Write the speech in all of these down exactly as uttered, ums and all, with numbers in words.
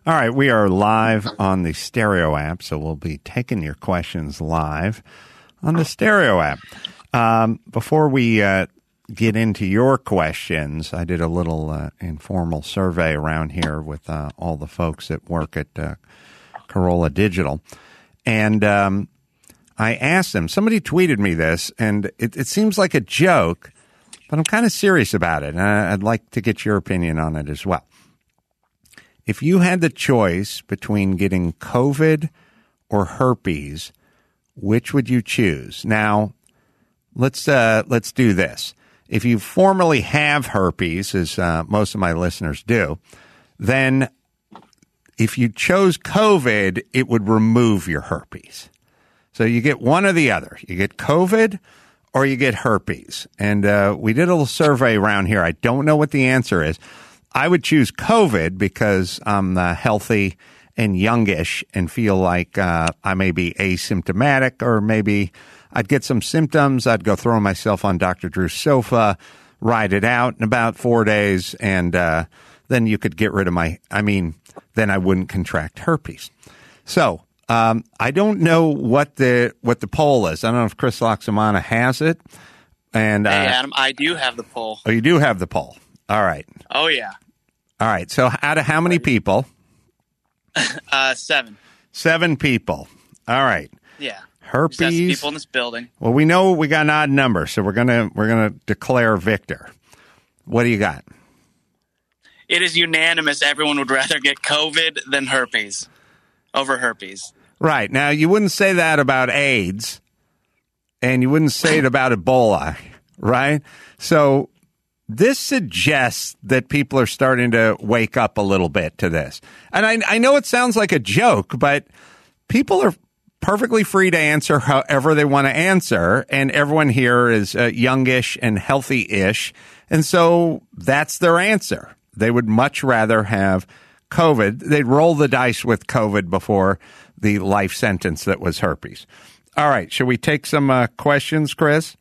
All right, we are live on the Stereo app, so we'll be taking your questions live on the Stereo app. Um, before we uh, get into your questions, I did a little uh, informal survey around here with uh, all the folks that work at uh, Corolla Digital, and um, I asked them, somebody tweeted me this, and it, it seems like a joke, but I'm kind of serious about it, and I'd like to get your opinion on it as well. If you had the choice between getting COVID or herpes, which would you choose? Now, let's uh, let's do this. If you formerly have herpes, as uh, most of my listeners do, then if you chose COVID, it would remove your herpes. So you get one or the other. You get COVID or you get herpes. And uh, we did a little survey around here. I don't know what the answer is. I would choose COVID because I'm uh, healthy and youngish and feel like uh, I may be asymptomatic, or maybe I'd get some symptoms. I'd go throw myself on Doctor Drew's sofa, ride it out in about four days, and uh, then you could get rid of my, I mean, then I wouldn't contract herpes. So um, I don't know what the what the poll is. I don't know if Chris Loxamana has it. And uh, Hey, Adam, I do have the poll. Oh, you do have the poll. All right. Oh, yeah. All right. So out of how many people? Uh, seven. Seven people. All right. Yeah. Herpes. There's people in this building. Well, we know we got an odd number, so we're gonna we're gonna declare victor. What do you got? It is unanimous. Everyone would rather get COVID than herpes over herpes. Right. Now, you wouldn't say that about AIDS, and you wouldn't say it about Ebola, right? So this suggests that people are starting to wake up a little bit to this. And I, I know it sounds like a joke, but people are perfectly free to answer however they want to answer. And everyone here is uh, youngish and healthy-ish. And so that's their answer. They would much rather have COVID. They'd roll the dice with COVID before the life sentence that was herpes. All right. Should we take some uh, questions, Chris?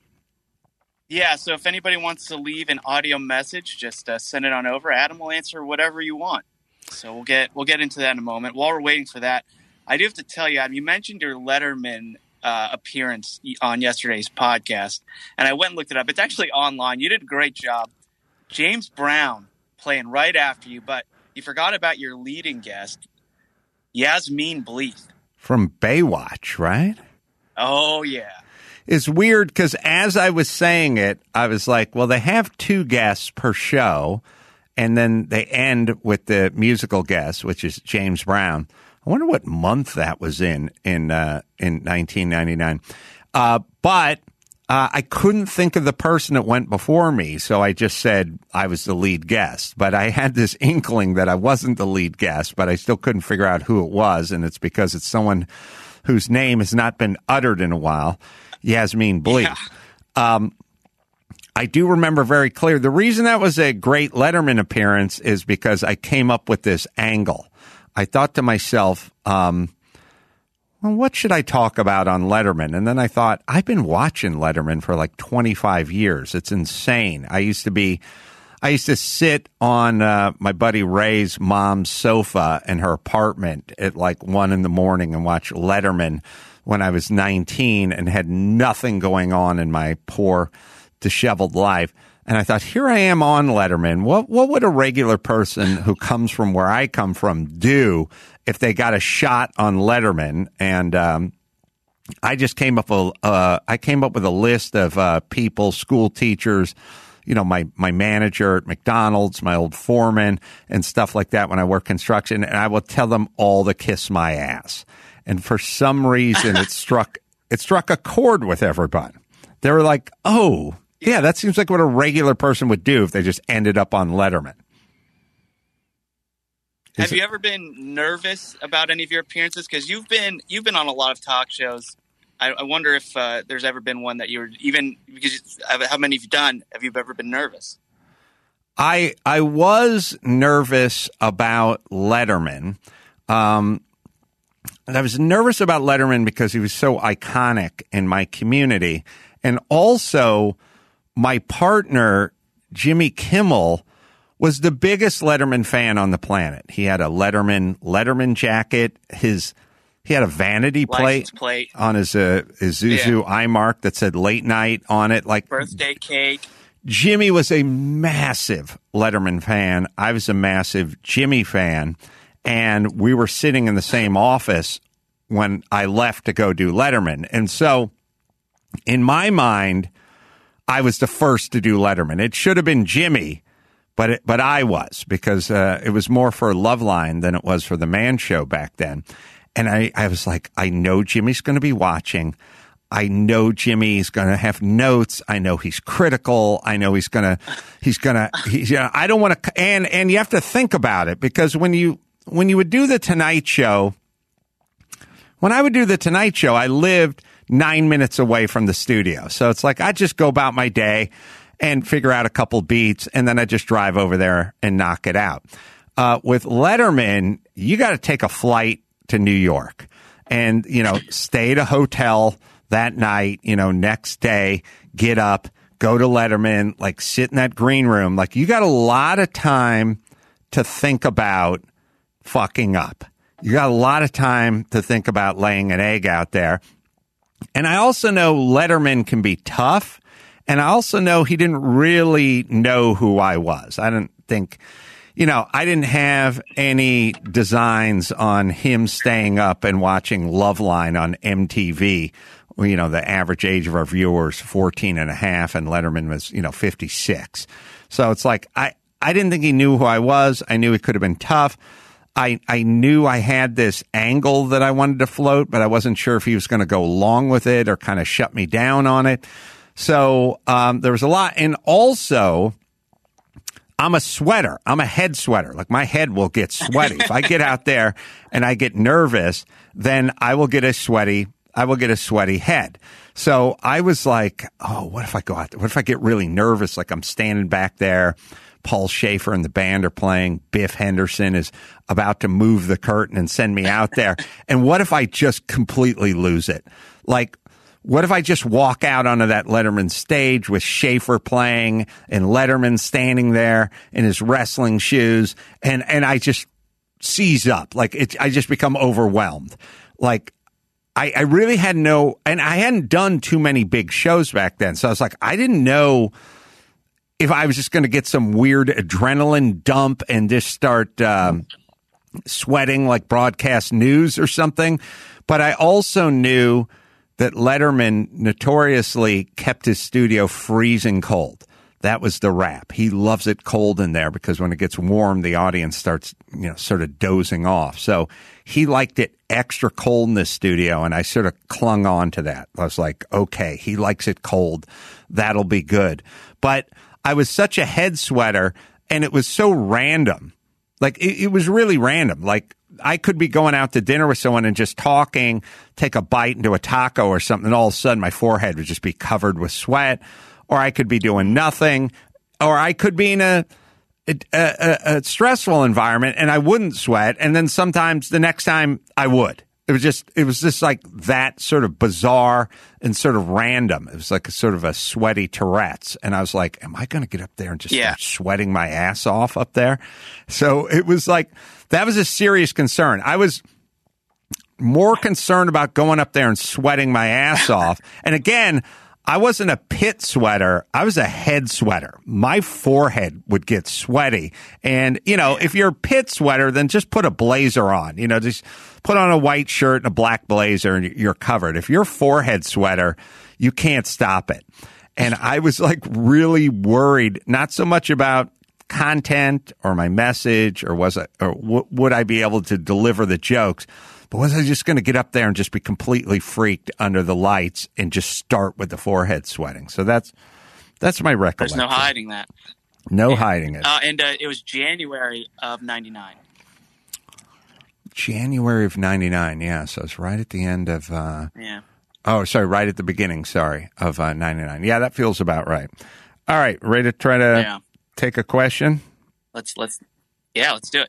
Yeah, so if anybody wants to leave an audio message, just uh, send it on over. Adam will answer whatever you want. So we'll get we'll get into that in a moment. While we're waiting for that, I do have to tell you, Adam, you mentioned your Letterman uh, appearance on yesterday's podcast, and I went and looked it up. It's actually online. You did a great job. James Brown playing right after you, but you forgot about your leading guest, Yasmine Bleeth. From Baywatch, right? Oh, yeah. It's weird because as I was saying it, I was like, well, they have two guests per show, and then they end with the musical guest, which is James Brown. I wonder what month that was in in uh, in nineteen ninety-nine. Uh, but uh, I couldn't think of the person that went before me, so I just said I was the lead guest. But I had this inkling that I wasn't the lead guest, but I still couldn't figure out who it was, and it's because it's someone whose name has not been uttered in a while. Yasmine Bleeth. Yeah. Um, I do remember very clear. The reason that was a great Letterman appearance is because I came up with this angle. I thought to myself, um, well, what should I talk about on Letterman? And then I thought, I've been watching Letterman for like twenty-five years. It's insane. I used to be, I used to sit on uh, my buddy Ray's mom's sofa in her apartment at like one in the morning and watch Letterman when I was nineteen and had nothing going on in my poor, disheveled life. And I thought, here I am on Letterman. What what would a regular person who comes from where I come from do if they got a shot on Letterman? And um, I just came up a uh, I came up with a list of uh, people, school teachers, you know, my my manager at McDonald's, my old foreman, and stuff like that when I work construction, and I will tell them all to kiss my ass. And for some reason, it struck it struck a chord with everybody. They were like, "Oh, yeah, that seems like what a regular person would do if they just ended up on Letterman." Is Have it- you ever been nervous about any of your appearances? Because you've been you've been on a lot of talk shows. I, I wonder if uh, there's ever been one that you were even because how many have you done? Have you ever been nervous? I I was nervous about Letterman. Um, And I was nervous about Letterman because he was so iconic in my community. And also, my partner, Jimmy Kimmel, was the biggest Letterman fan on the planet. He had a Letterman Letterman jacket. His he had a vanity plate, plate. on his uh, Isuzu yeah. iMark that said "Late Night" on it, like birthday cake. Jimmy was a massive Letterman fan. I was a massive Jimmy fan, and we were sitting in the same office when I left to go do Letterman. And so, in my mind, I was the first to do Letterman. It should have been Jimmy. But it, but I was, because uh, it was more for Loveline than it was for the Man Show back then. And I, I was like, I know Jimmy's going to be watching. I know Jimmy's going to have notes. I know he's critical. I know he's going to, he's going to, he's, you know, I don't want to, and, and you have to think about it, because when you, when you would do the Tonight Show, when I would do the Tonight Show, I lived nine minutes away from the studio. So it's like, I just go about my day and figure out a couple beats, and then I just drive over there and knock it out. Uh, with Letterman, you got to take a flight to New York and, you know, stay at a hotel that night, you know, next day, get up, go to Letterman, like sit in that green room. Like, you got a lot of time to think about fucking up. You got a lot of time to think about laying an egg out there. And I also know Letterman can be tough. And I also know he didn't really know who I was. I didn't think, you know, I didn't have any designs on him staying up and watching Loveline on M T V. You know, the average age of our viewers, fourteen and a half, and Letterman was, you know, fifty-six. So it's like, I, I didn't think he knew who I was. I knew he could have been tough. I, I knew I had this angle that I wanted to float, but I wasn't sure if he was going to go along with it or kind of shut me down on it. So um, there was a lot. And also, I'm a sweater. I'm a head sweater. Like, my head will get sweaty. If I get out there and I get nervous, then I will get a sweaty, I will get a sweaty head. So I was like, oh, what if I go out there? What if I get really nervous? Like, I'm standing back there. Paul Schaefer and the band are playing. Biff Henderson is about to move the curtain and send me out there. And what if I just completely lose it? Like, what if I just walk out onto that Letterman stage with Schaefer playing and Letterman standing there in his wrestling shoes, and, and I just seize up? Like, it, I just become overwhelmed. Like, I, I really had no, and I hadn't done too many big shows back then. So I was like, I didn't know if I was just going to get some weird adrenaline dump and just start um, sweating like broadcast news or something. But I also knew that Letterman notoriously kept his studio freezing cold. That was the rap. He loves it cold in there, because when it gets warm, the audience starts, you know, sort of dozing off. So he liked it extra cold in this studio, and I sort of clung on to that. I was like, okay, he likes it cold. That'll be good. But I was such a head sweater, and it was so random. Like, it, it was really random. Like, I could be going out to dinner with someone and just talking, take a bite into a taco or something, and all of a sudden my forehead would just be covered with sweat. Or I could be doing nothing. Or I could be in a, a, a, a stressful environment and I wouldn't sweat. And then sometimes the next time I would. It was just, it was just like that, sort of bizarre and sort of random. It was like a sort of a sweaty Tourette's. And I was like, am I going to get up there and just yeah. start sweating my ass off up there? So it was like, that was a serious concern. I was more concerned about going up there and sweating my ass off. And again, I wasn't a pit sweater. I was a head sweater. My forehead would get sweaty. And, you know, if you're a pit sweater, then just put a blazer on. You know, just put on a white shirt and a black blazer and you're covered. If you're a forehead sweater, you can't stop it. And I was like really worried, not so much about content or my message or was I, or w- would I be able to deliver the jokes, but was I just going to get up there and just be completely freaked under the lights and just start with the forehead sweating? So that's that's my recollection. There's no hiding that. No and, hiding it. Uh, and uh, it was January of ninety-nine. January of ninety-nine, yeah. So it's right at the end of... Uh, yeah. Oh, sorry, right at the beginning, sorry, of uh, ninety-nine. Yeah, that feels about right. All right, ready to try to yeah. take a question? Let's, let's, yeah, let's do it.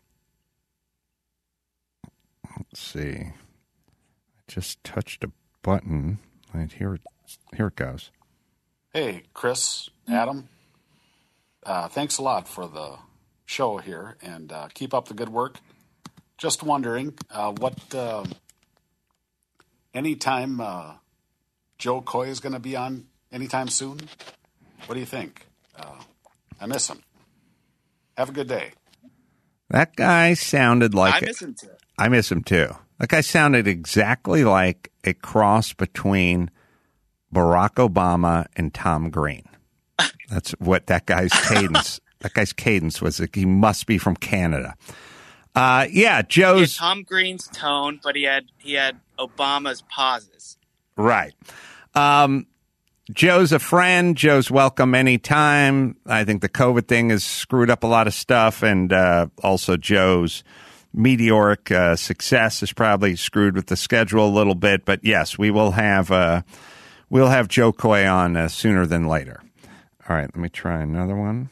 Let's see. I just touched a button. And here, here it goes. Hey, Chris, Adam. Uh, thanks a lot for the show here, and uh, keep up the good work. Just wondering uh, what uh, anytime uh, Joe Coy is going to be on anytime soon. What do you think? Uh, I miss him. Have a good day. That guy sounded like I miss him too. I miss him too. That guy sounded exactly like a cross between Barack Obama and Tom Green. That's what that guy's cadence. That guy's cadence was. Like, he must be from Canada. Uh, yeah, Joe's He had Tom Green's tone, but he had he had Obama's pauses. Right. Um, Joe's a friend. Joe's welcome anytime. I think the COVID thing has screwed up a lot of stuff, and uh, also Joe's meteoric uh, success has probably screwed with the schedule a little bit. But yes, we will have uh, we'll have Joe Coy on uh, sooner than later. All right, let me try another one.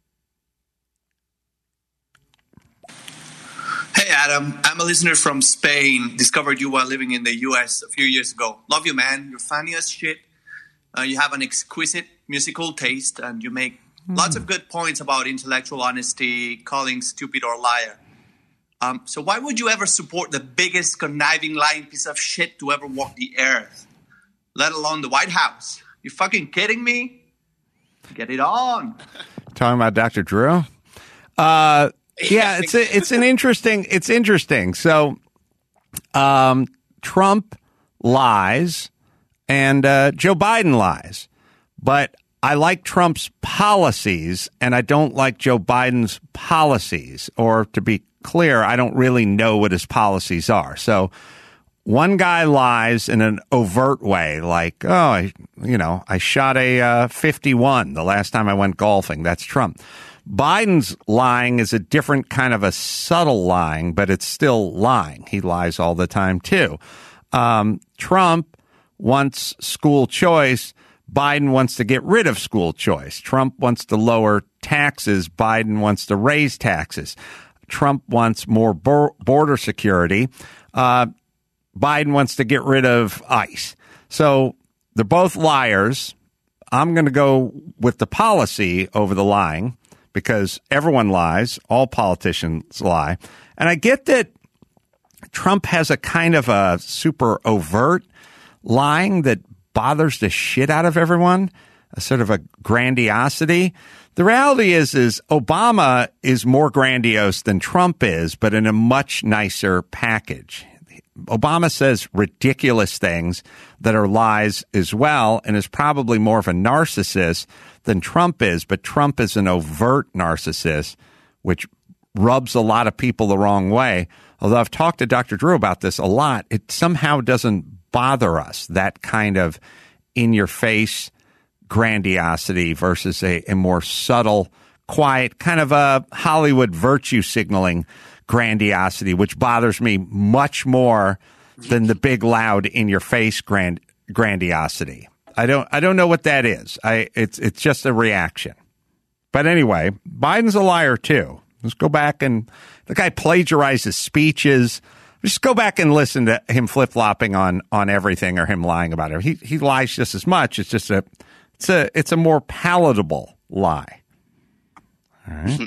Hey, Adam. I'm a listener from Spain. Discovered you while living in the U S a few years ago. Love you, man. You're funny as shit. Uh, you have an exquisite musical taste, and you make mm. lots of good points about intellectual honesty, calling stupid or liar. Um, so why would you ever support the biggest conniving, lying piece of shit to ever walk the earth, let alone the White House? You fucking kidding me? Get it on. Talking about Doctor Drew? Uh, yeah, it's a, it's an interesting. It's interesting. So, um, Trump lies, and uh, Joe Biden lies, but I like Trump's policies, and I don't like Joe Biden's policies. Or to be clear, I don't really know what his policies are. So one guy lies in an overt way, like, oh, I, you know, I shot a uh, fifty-one the last time I went golfing. That's Trump. Biden's lying is a different kind of a subtle lying, but it's still lying. He lies all the time, too. Um, Trump wants school choice. Biden wants to get rid of school choice. Trump wants to lower taxes. Biden wants to raise taxes. Trump wants more bor- border security. Uh, Biden wants to get rid of ICE. So they're both liars. I'm going to go with the policy over the lying because everyone lies. All politicians lie. And I get that Trump has a kind of a super overt lying that bothers the shit out of everyone, a sort of a grandiosity. The reality is, is Obama is more grandiose than Trump is, but in a much nicer package. Obama says ridiculous things that are lies as well, and is probably more of a narcissist than Trump is, but Trump is an overt narcissist, which rubs a lot of people the wrong way. Although I've talked to Doctor Drew about this a lot, it somehow doesn't bother us, that kind of in-your-face grandiosity versus a, a more subtle, quiet, kind of a Hollywood virtue signaling grandiosity, which bothers me much more than the big, loud, in-your-face grand grandiosity. I don't, I don't know what that is. I, it's, it's just a reaction. But anyway, Biden's a liar too. Let's go back and the guy plagiarizes speeches. Just go back and listen to him flip-flopping on, on everything or him lying about it. He he lies just as much. It's just a it's a it's a more palatable lie. All right.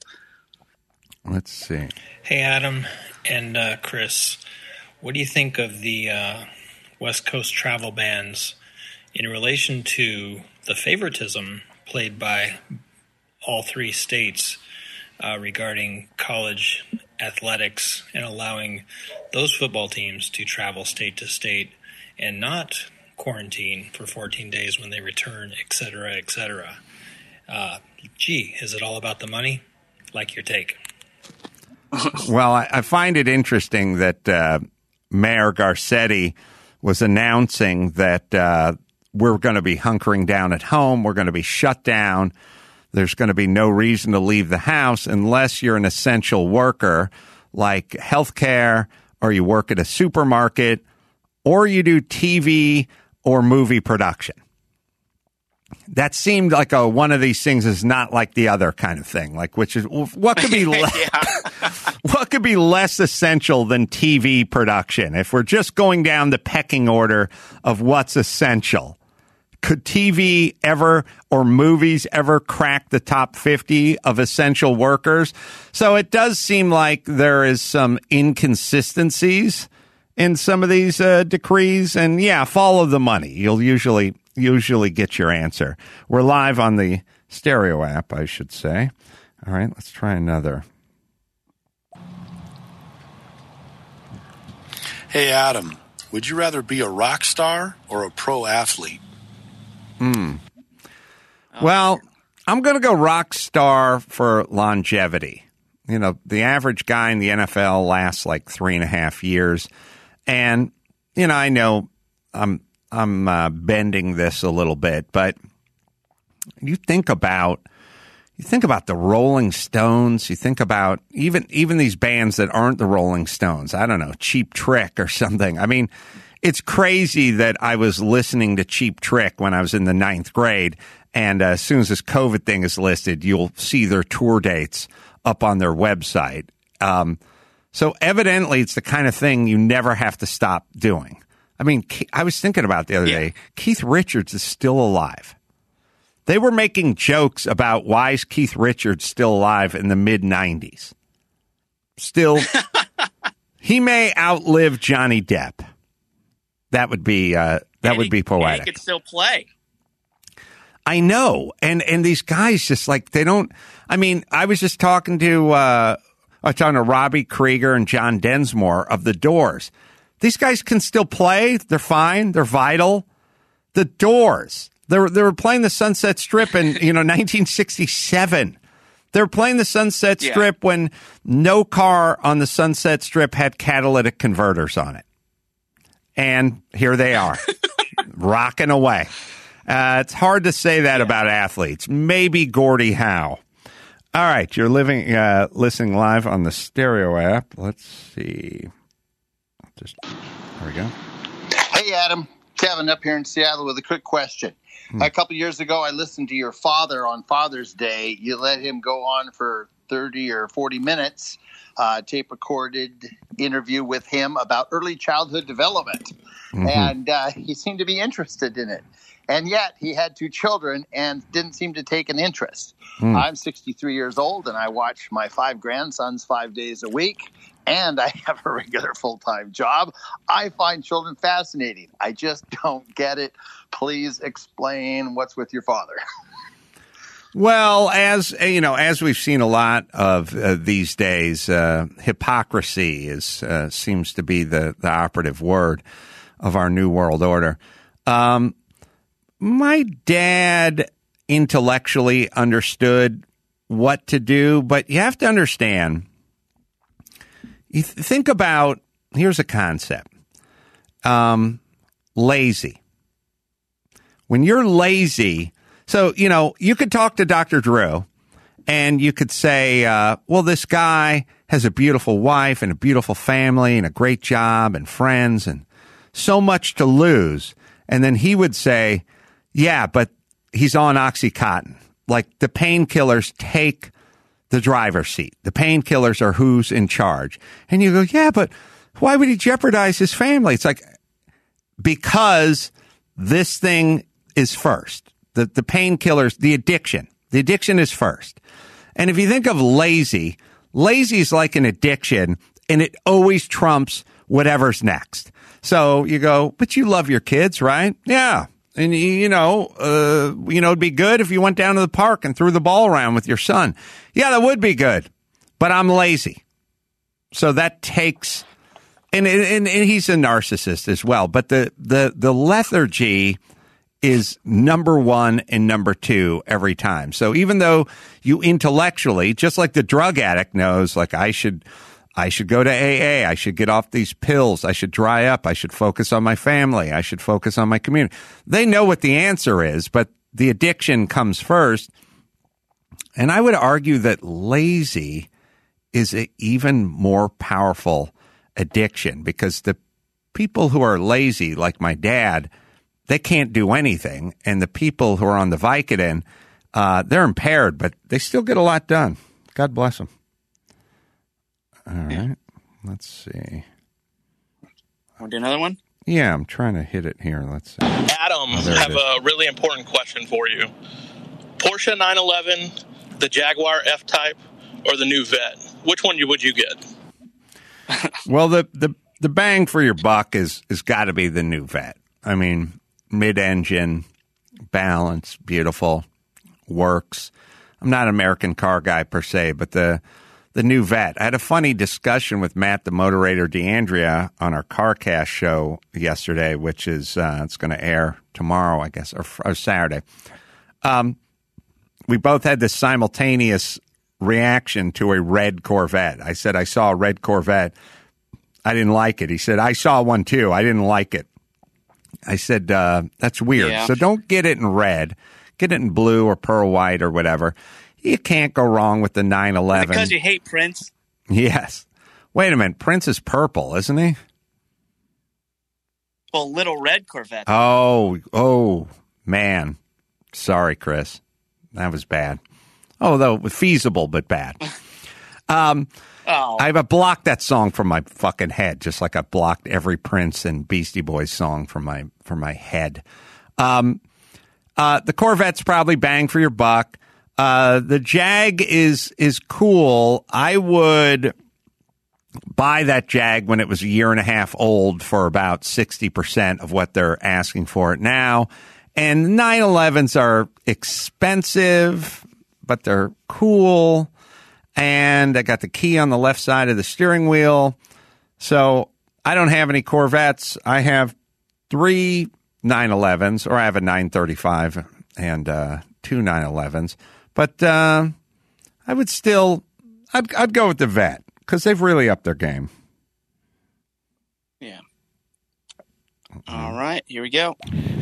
Let's see. Hey, Adam and uh, Chris, what do you think of the uh, West Coast travel bans in relation to the favoritism played by all three states uh, regarding college athletics and allowing those football teams to travel state to state and not quarantine for fourteen days when they return, et cetera, et cetera? Uh, gee, is it all about the money? Like your take. Well, I, I find it interesting that uh, Mayor Garcetti was announcing that uh, we're going to be hunkering down at home. We're going to be shut down. There's going to be no reason to leave the house unless you're an essential worker like healthcare, or you work at a supermarket, or you do T V or movie production. That seemed like a, one of these things is not like the other kind of thing, like which is what could be le- what could be less essential than T V production if we're just going down the pecking order of what's essential. could T V ever or movies ever crack the top fifty of essential workers? So it does seem like there is some inconsistencies in some of these uh, decrees. And yeah, follow the money. You'll usually usually get your answer. We're live on the Stereo app, I should say. All right, let's try another. Hey, Adam, would you rather be a rock star or a pro athlete? Hmm. Well, I'm going to go rock star for longevity. You know, the average guy in the N F L lasts like three and a half years. And, you know, I know I'm, I'm uh, bending this a little bit, but you think about You think about the Rolling Stones. You think about even even these bands that aren't the Rolling Stones. I don't know, Cheap Trick or something. I mean, it's crazy that I was listening to Cheap Trick when I was in the ninth grade. And uh, as soon as this COVID thing is listed, you'll see their tour dates up on their website. Um, so evidently, it's the kind of thing you never have to stop doing. I mean, I was thinking about it the other Yeah. day. Keith Richards is still alive. They were making jokes about why is Keith Richards still alive in the mid nineties. Still, he may outlive Johnny Depp. That would be uh, that And would he- be and poetic. He could still play. I know, and and these guys just like they don't. I mean, I was just talking to uh, I was talking to Robbie Krieger and John Densmore of the Doors. These guys can still play. They're fine. They're vital. The Doors. They were, they were playing the Sunset Strip in, you know, nineteen sixty-seven. They were playing the Sunset Yeah. Strip when no car on the Sunset Strip had catalytic converters on it. And here they are, rocking away. Uh, it's hard to say that about athletes. Maybe Gordie Howe. All right, you're living, uh, listening live on the Stereo app. Let's see. Just there we go. Hey, Adam. Kevin up here in Seattle with a quick question. A couple years ago, I listened to your father on Father's Day. You let him go on for thirty or forty minutes, uh, tape recorded interview with him about early childhood development. Mm-hmm. And uh, he seemed to be interested in it. And yet he had two children and didn't seem to take an interest. Mm. I'm sixty-three years old, and I watch my five grandsons five days a week. And I have a regular full-time job. I find children fascinating. I just don't get it. Please explain what's with your father. Well, as you know, as we've seen a lot of uh, these days, uh, hypocrisy is uh, seems to be the, the operative word of our new world order. Um, my dad intellectually understood what to do, but you have to understand. You th- think about, here's a concept. Um, lazy. When you're lazy, so, you know, you could talk to Doctor Drew and you could say, uh, well, this guy has a beautiful wife and a beautiful family and a great job and friends and so much to lose. And then he would say, yeah, but he's on Oxycontin. Like the painkillers take the driver's seat. The painkillers are who's in charge. And you go, yeah, but why would he jeopardize his family? It's like, because this thing is first. The, the painkillers, the addiction. The addiction is first. And if you think of lazy, lazy is like an addiction, and it always trumps whatever's next. So you go, but you love your kids, right? Yeah. And, you know, uh, you know, it'd be good if you went down to the park and threw the ball around with your son. Yeah, that would be good. But I'm lazy. So that takes, and, and, and he's a narcissist as well. But the, the, the lethargy is number one and number two every time. So even though you intellectually, just like the drug addict knows, like I should, I should go to A A. I should get off these pills. I should dry up. I should focus on my family. I should focus on my community. They know what the answer is, but the addiction comes first. And I would argue that lazy is an even more powerful addiction because the people who are lazy, like my dad, they can't do anything. And the people who are on the Vicodin, uh, they're impaired, but they still get a lot done. God bless them. All right. Let's see. Want to do another one? Yeah, I'm trying to hit it here. Let's see. Adam, Oh, there I have it is. a really important question for you. Porsche nine eleven, the Jaguar F-Type, or the new Vet? Which one you- would you get? Well, the, the, the bang for your buck is is got to be the new Vet. I mean, mid-engine, balance, beautiful, works. I'm not an American car guy per se, but the the new Vet. I had a funny discussion with Matt, the Motorator DeAndrea, on our CarCast show yesterday, which is uh, it's going to air tomorrow, I guess, or, or Saturday. Um, we both had this simultaneous reaction to a red Corvette. I said, I saw a red Corvette. I didn't like it. He said, I saw one too. I didn't like it. I said, uh, that's weird. Yeah. So don't get it in red. Get it in blue or pearl white or whatever. You can't go wrong with the nine eleven. Because you hate Prince. Yes. Wait a minute. Prince is purple, isn't he? Well, little red Corvette. Oh, oh, man. Sorry, Chris. That was bad. Although feasible, but bad. Um, oh. I've blocked that song from my fucking head, just like I blocked every Prince and Beastie Boys song from my from my head. Um, uh, the Corvette's probably bang for your buck. Uh, the Jag is is cool. I would buy that Jag when it was a year and a half old for about sixty percent of what they're asking for it now. And nine elevens are expensive, but they're cool. And I got the key on the left side of the steering wheel. So I don't have any Corvettes. I have three nine elevens, or I have a nine thirty-five and uh, two nine elevens. But uh, I would still, I'd, I'd go with the Vet because they've really upped their game. Yeah. All right, here we go.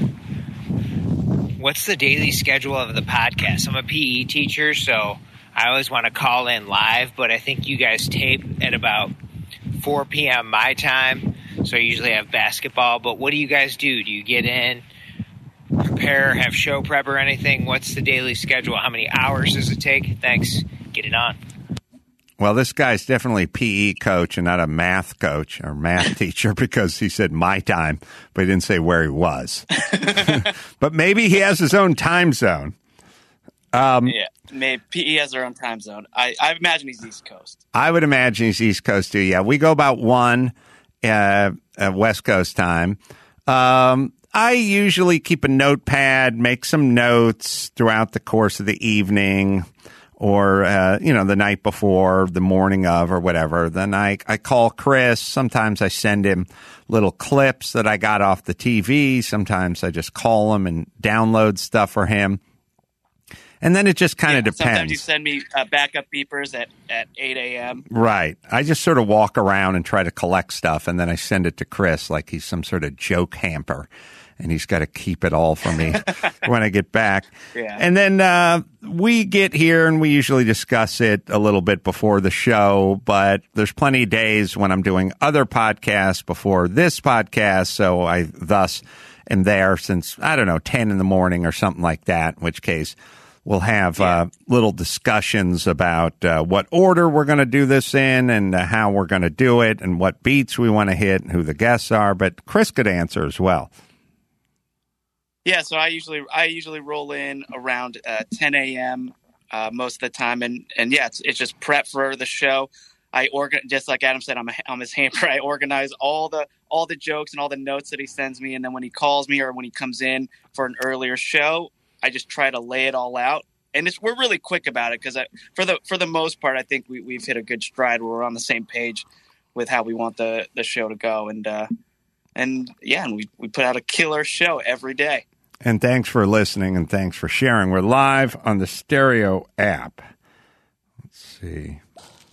What's the daily schedule of the podcast? I'm a P E teacher, so I always want to call in live, but I think you guys tape at about four p.m. my time, so I usually have basketball. But what do you guys do? Do you get in, prepare, have show prep or anything? What's the daily schedule? How many hours does it take? Thanks. Get it on. Well, this guy's definitely a P E coach and not a math coach or math teacher because he said my time, but he didn't say where he was. But maybe he has his own time zone. Um, yeah, maybe he has their own time zone. I, I imagine he's East Coast. I would imagine he's East Coast too. Yeah, we go about one uh, uh, West Coast time. Um, I usually keep a notepad, make some notes throughout the course of the evening. Or, uh, you know, the night before, the morning of, or whatever. Then I, I call Chris. Sometimes I send him little clips that I got off the T V. Sometimes I just call him and download stuff for him. And then it just kind of Yeah, depends. Sometimes you send me uh, backup beepers at, at eight a.m. Right. I just sort of walk around and try to collect stuff, and then I send it to Chris like he's some sort of joke hamper. And he's got to keep it all for me when I get back. Yeah. And then uh, we get here and we usually discuss it a little bit before the show, but there's plenty of days when I'm doing other podcasts before this podcast. So I thus am there since, I don't know, ten in the morning or something like that, in which case we'll have Yeah. uh, little discussions about uh, what order we're going to do this in and uh, how we're going to do it and what beats we want to hit and who the guests are. But Chris could answer as well. Yeah, so I usually I usually roll in around uh, ten a.m. Uh, most of the time, and and yeah, it's it's just prep for the show. I organ just like Adam said, I'm a, I'm his hamper. I organize all the all the jokes and all the notes that he sends me, and then when he calls me or when he comes in for an earlier show, I just try to lay it all out. And it's, we're really quick about it because for the for the most part, I think we we've hit a good stride where we're on the same page with how we want the the show to go, and uh, and yeah, and we we put out a killer show every day. And thanks for listening, and thanks for sharing. We're live on the Stereo app. Let's see.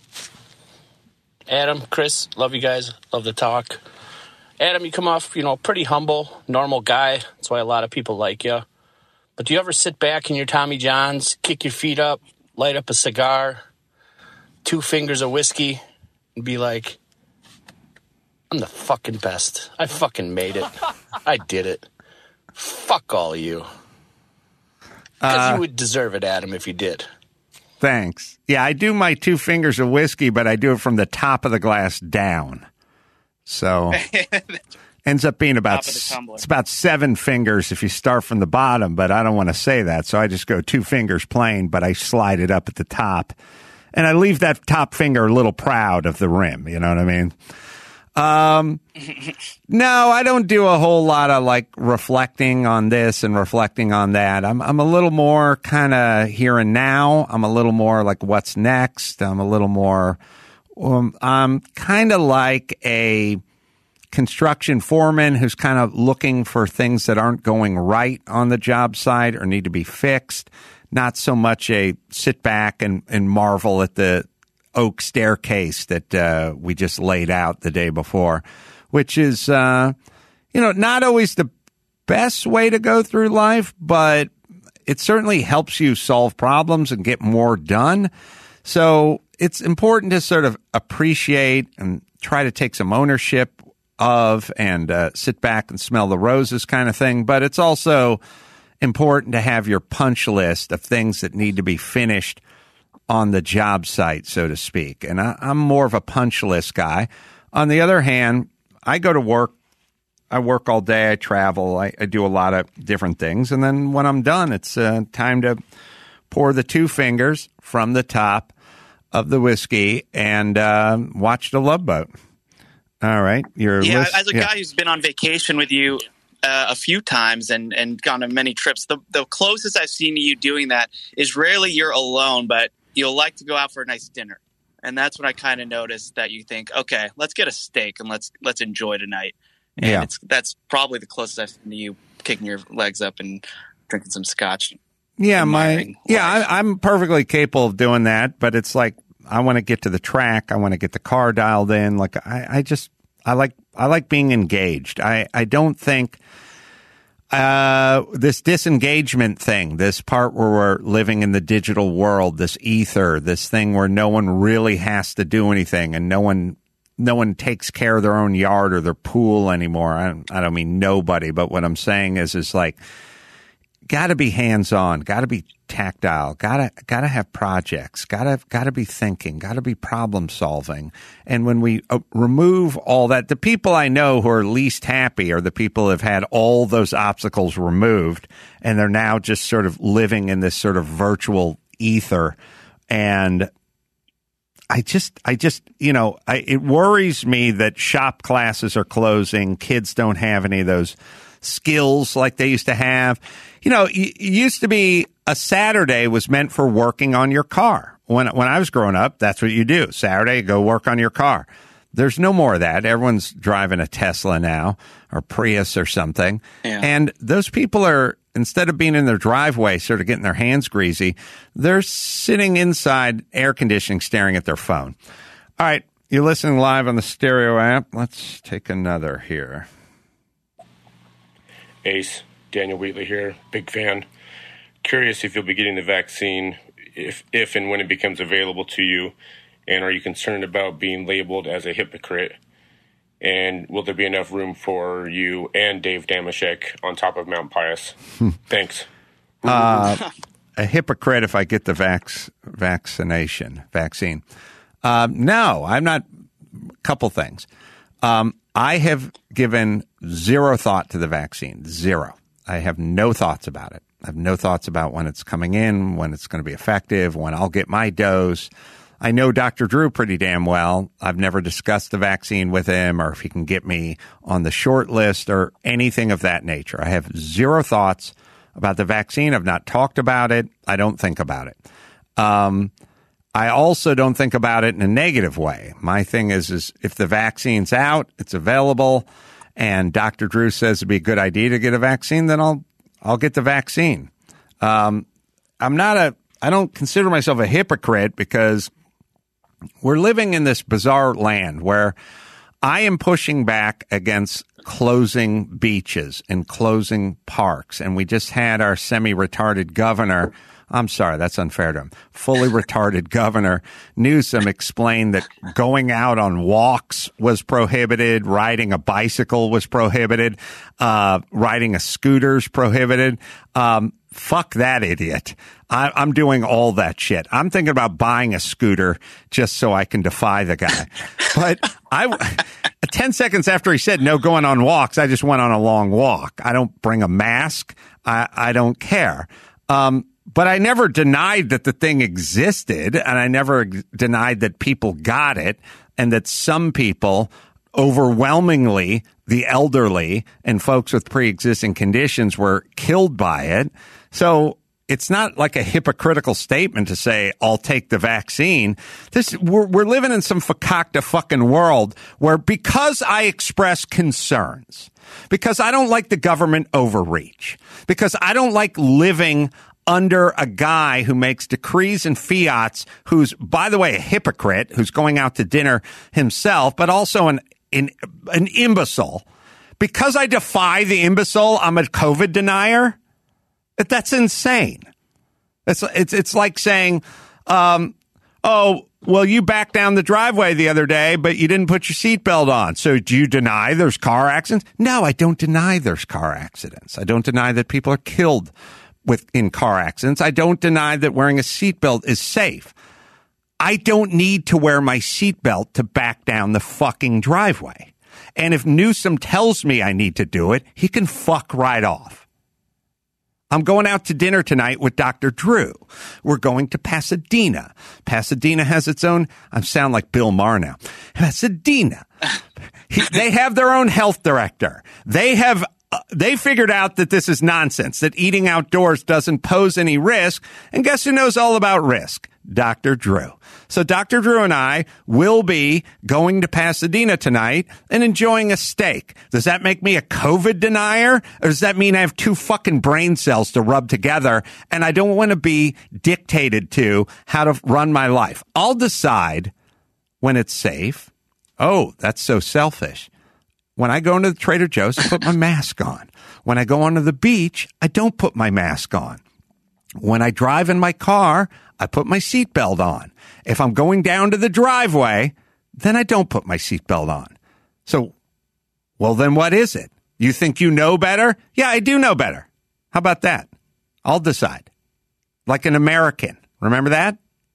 Adam, Chris, love you guys. Love the talk. Adam, you come off, you know, pretty humble, normal guy. That's why a lot of people like you. But do you ever sit back in your Tommy Johns, kick your feet up, light up a cigar, two fingers of whiskey, and be like, I'm the fucking best. I fucking made it. I did it. Fuck all of you. Because Uh, you would deserve it, Adam, if you did. Thanks. Yeah, I do my two fingers of whiskey, but I do it from the top of the glass down. So, ends up being about Top of the tumbler. it's about seven fingers if you start from the bottom, but I don't want to say that, so I just go two fingers plain, but I slide it up at the top, and I leave that top finger a little proud of the rim. You know what I mean? Um, no, I don't do a whole lot of like reflecting on this and reflecting on that. I'm I'm a little more kind of here and now. I'm a little more like what's next. I'm a little more. Um, I'm kind of like a construction foreman who's kind of looking for things that aren't going right on the job site or need to be fixed. Not so much a sit back and, and marvel at the oak staircase that uh, we just laid out the day before, which is, uh, you know, not always the best way to go through life, but it certainly helps you solve problems and get more done. So it's important to sort of appreciate and try to take some ownership of and uh, sit back and smell the roses kind of thing. But it's also important to have your punch list of things that need to be finished on the job site, so to speak. And I, I'm more of a punch list guy. On the other hand, I go to work. I work all day. I travel. I, I do a lot of different things. And then when I'm done, it's uh, time to pour the two fingers from the top of the whiskey and uh, watch The Love Boat. All right. Your yeah, list, as a yeah. guy who's been on vacation with you uh, a few times and, and gone on many trips, the, the closest I've seen to you doing that is rarely you're alone, but you'll like to go out for a nice dinner. And that's when I kind of noticed that you think, okay, let's get a steak and let's let's enjoy tonight. And Yeah. it's that's probably the closest I've seen to you kicking your legs up and drinking some scotch. Yeah, my admiring yeah, I, I'm perfectly capable of doing that, but it's like I want to get to the track. I want to get the car dialed in. Like I, I just I like I like being engaged. I, I don't think uh, this disengagement thing, this part where we're living in the digital world, this ether, this thing where no one really has to do anything and no one no one takes care of their own yard or their pool anymore. I don't, I don't mean nobody, but what I'm saying is is like got to be hands-on, got to be tactile, got to got to have projects, got to got to be thinking, got to be problem solving. And when we uh, remove all that, the people I know who are least happy are the people who have had all those obstacles removed and they're now just sort of living in this sort of virtual ether. And I just, I just, you know, I, it worries me that shop classes are closing. Kids don't have any of those skills like they used to have. You know, it used to be a Saturday was meant for working on your car. When when I was growing up, that's what you do. Saturday, go work on your car. There's no more of that. Everyone's driving a Tesla now or Prius or something. Yeah. And those people are, instead of being in their driveway, sort of getting their hands greasy, they're sitting inside air conditioning, staring at their phone. All right. You're listening live on the Stereo app. Let's take another here. Ace, Daniel Wheatley here, big fan. Curious if you'll be getting the vaccine, if if and when it becomes available to you, and are you concerned about being labeled as a hypocrite? And will there be enough room for you and Dave Damashek on top of Mount Pius? Thanks. Uh, a hypocrite if I get the vax, vaccination, vaccine. Um, no, I'm not. A couple things. Um, I have given zero thought to the vaccine. Zero. I have no thoughts about it. I have no thoughts about when it's coming in, when it's going to be effective, when I'll get my dose. I know Doctor Drew pretty damn well. I've never discussed the vaccine with him or if he can get me on the short list or anything of that nature. I have zero thoughts about the vaccine. I've not talked about it. I don't think about it. Um, I also don't think about it in a negative way. My thing is, is if the vaccine's out, it's available, and Doctor Drew says it'd be a good idea to get a vaccine, then I'll I'll get the vaccine. Um, I'm not a I don't consider myself a hypocrite because we're living in this bizarre land where I am pushing back against closing beaches and closing parks. And we just had our semi-retarded governor, I'm sorry, that's unfair to him, fully retarded governor Newsom explain that going out on walks was prohibited, riding a bicycle was prohibited, uh, riding a scooter's prohibited. Um, Fuck that idiot. I, I'm doing all that shit. I'm thinking about buying a scooter just so I can defy the guy. But I, ten seconds after he said no going on walks, I just went on a long walk. I don't bring a mask. I, I don't care. Um, but I never denied that the thing existed, and I never g- denied that people got it, and that some people, overwhelmingly the elderly and folks with pre-existing conditions, were killed by it. So it's not like a hypocritical statement to say, I'll take the vaccine. This, we're, we're living in some fakakta fucking world where, because I express concerns, because I don't like the government overreach, because I don't like living under a guy who makes decrees and fiats, who's, by the way, a hypocrite, who's going out to dinner himself, but also an, an, an imbecile. Because I defy the imbecile, I'm a COVID denier. That's insane. It's it's it's like saying, um, oh, well, you backed down the driveway the other day, but you didn't put your seatbelt on. So do you deny there's car accidents? No, I don't deny there's car accidents. I don't deny that people are killed with in car accidents. I don't deny that wearing a seatbelt is safe. I don't need to wear my seatbelt to back down the fucking driveway. And if Newsom tells me I need to do it, he can fuck right off. I'm going out to dinner tonight with Doctor Drew. We're going to Pasadena. Pasadena has its own, I sound like Bill Maher now. Pasadena. he, they have their own health director. They have, uh, they figured out that this is nonsense, that eating outdoors doesn't pose any risk. And guess who knows all about risk? Doctor Drew. So Doctor Drew and I will be going to Pasadena tonight and enjoying a steak. Does that make me a COVID denier? Or does that mean I have two fucking brain cells to rub together and I don't want to be dictated to how to run my life? I'll decide when it's safe. Oh, that's so selfish. When I go into the Trader Joe's, I put my mask on. When I go onto the beach, I don't put my mask on. When I drive in my car, I put my seatbelt on. If I'm going down to the driveway, then I don't put my seatbelt on. So, well, then what is it? You think you know better? Yeah, I do know better. How about that? I'll decide. Like an American. Remember that?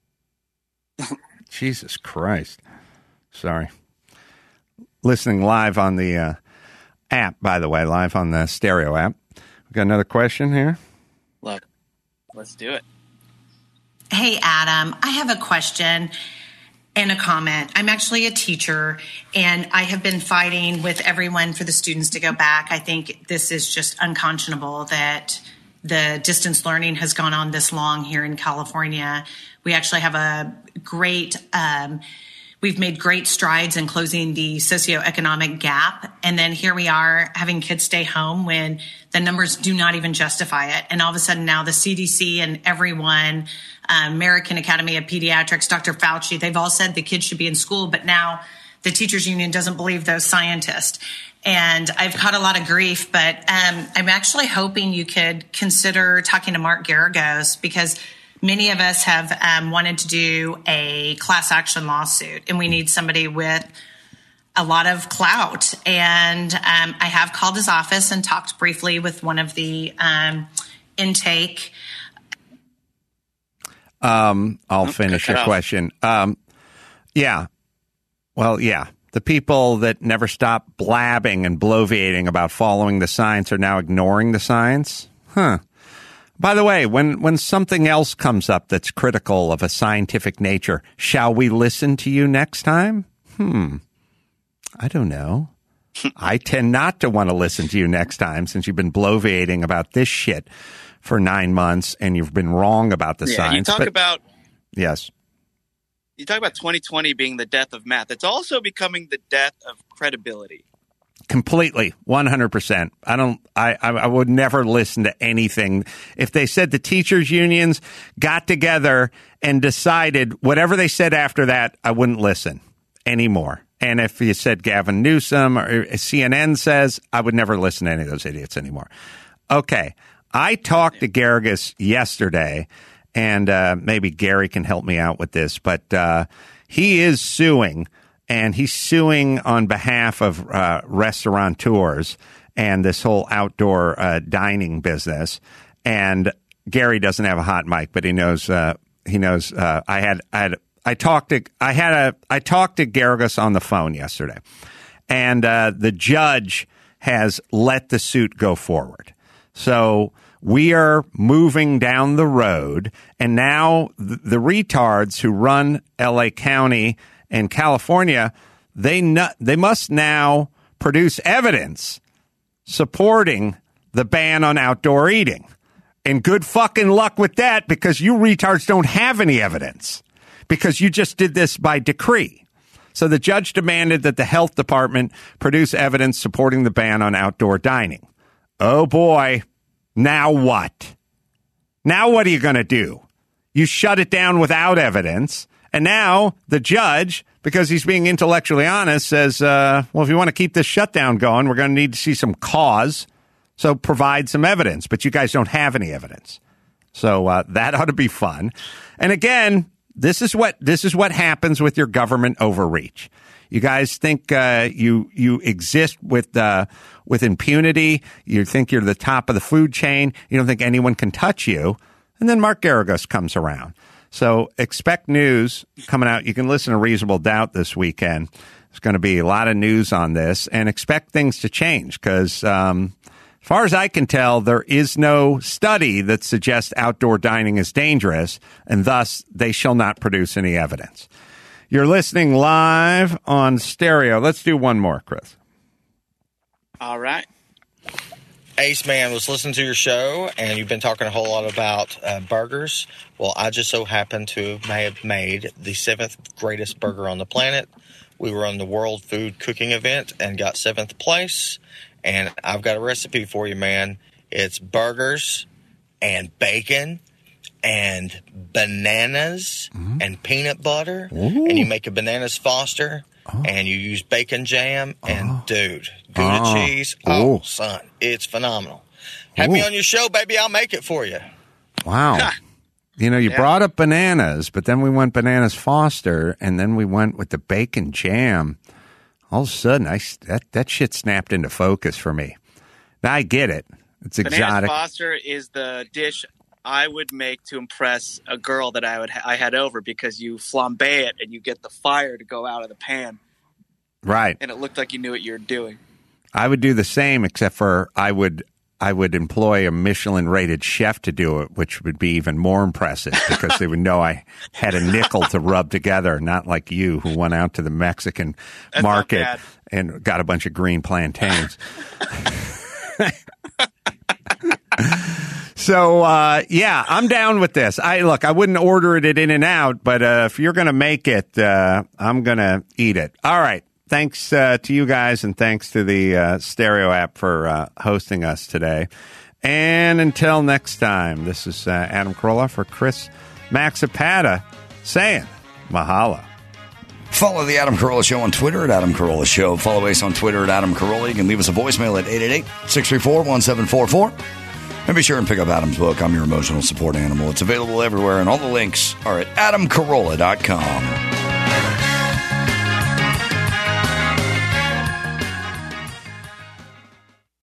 Jesus Christ. Sorry. Listening live on the uh, app, by the way, live on the stereo app. We got another question here. Look, let's do it. Hey, Adam, I have a question and a comment. I'm actually a teacher, and I have been fighting with everyone for the students to go back. I think this is just unconscionable that the distance learning has gone on this long here in California. We actually have a great, um, we've made great strides in closing the socioeconomic gap. And then here we are having kids stay home when the numbers do not even justify it. And all of a sudden now the C D C and everyone, um, American Academy of Pediatrics, Doctor Fauci, they've all said the kids should be in school, but now the teachers union doesn't believe those scientists. And I've caught a lot of grief, but um, I'm actually hoping you could consider talking to Mark Garagos, because many of us have um, wanted to do a class action lawsuit, and we need somebody with a lot of clout. And um, I have called his office and talked briefly with one of the um, intake. Um, I'll finish your question. Um, yeah. Well, yeah. The people that never stop blabbing and bloviating about following the science are now ignoring the science? Huh. By the way, when, when something else comes up that's critical of a scientific nature, shall we listen to you next time? Hmm. I don't know. I tend not to want to listen to you next time, since you've been bloviating about this shit for nine months and you've been wrong about the yeah, science. You talk but, about yes. You talk about twenty twenty being the death of math. It's also becoming the death of credibility. Completely, one hundred percent. I don't. I, I would never listen to anything if they said the teachers' unions got together and decided whatever they said after that. I wouldn't listen anymore. And if you said Gavin Newsom or C N N says, I would never listen to any of those idiots anymore. Okay, I talked to Garagos yesterday, and uh, maybe Gary can help me out with this, but uh, he is suing. And he's suing on behalf of uh, restaurateurs and this whole outdoor uh, dining business. And Gary doesn't have a hot mic, but he knows. Uh, he knows. Uh, I had. I had. I talked to. I had a. I talked to Garagos on the phone yesterday, and uh, the judge has let the suit go forward. So we are moving down the road, and now the, the retards who run L A County and California, they no, they must now produce evidence supporting the ban on outdoor eating. And good fucking luck with that, because you retards don't have any evidence, because you just did this by decree. So the judge demanded that the health department produce evidence supporting the ban on outdoor dining. Oh boy. Now what? Now what are you going to do? You shut it down without evidence. And now the judge, because he's being intellectually honest, says, uh, well, if you want to keep this shutdown going, we're going to need to see some cause. So provide some evidence, but you guys don't have any evidence. So uh, that ought to be fun. And again, this is what this is what happens with your government overreach. You guys think uh, you you exist with uh, with impunity. You think you're the top of the food chain. You don't think anyone can touch you. And then Mark Garagos comes around. So expect news coming out. You can listen to Reasonable Doubt this weekend. There's going to be a lot of news on this, and expect things to change because. Um, As far as I can tell, there is no study that suggests outdoor dining is dangerous, and thus they shall not produce any evidence. You're listening live on stereo. Let's do one more, Chris. All right. Ace Man, was listening to your show, and you've been talking a whole lot about uh, burgers. Well, I just so happen to may have made the seventh greatest burger on the planet. We were on the World Food Cooking event and got seventh place. And I've got a recipe for you, man. It's burgers and bacon and bananas mm-hmm. and peanut butter. Ooh. And you make a bananas Foster oh. and you use bacon jam. Oh. And, dude, Gouda oh. cheese. Oh, Ooh. son, it's phenomenal. Have Ooh. me on your show, baby. I'll make it for you. Wow. You know, you yeah. brought up bananas, but then we went bananas Foster, and then we went with the bacon jam. All of a sudden, I, that, that shit snapped into focus for me. Now I get it. It's exotic. Bananas Foster is the dish I would make to impress a girl that I would ha- I had over, because you flambe it and you get the fire to go out of the pan. Right. And it looked like you knew what you were doing. I would do the same, except for I would I would employ a Michelin-rated chef to do it, which would be even more impressive because they would know I had a nickel to rub together, not like you who went out to the Mexican That's market and got a bunch of green plantains. So, uh, yeah, I'm down with this. I look, I wouldn't order it at In-N-Out, but uh, if you're going to make it, uh, I'm going to eat it. All right. Thanks uh, to you guys, and thanks to the uh, Stereo app for uh, hosting us today. And until next time, this is uh, Adam Carolla for Chris Maxipata saying mahalo. Follow the Adam Carolla Show on Twitter at Adam Carolla Show. Follow Ace on Twitter at Adam Carolla. You can leave us a voicemail at eight eight eight, six three four, one seven four four. And be sure and pick up Adam's book, I'm Your Emotional Support Animal. It's available everywhere, and all the links are at adam carolla dot com.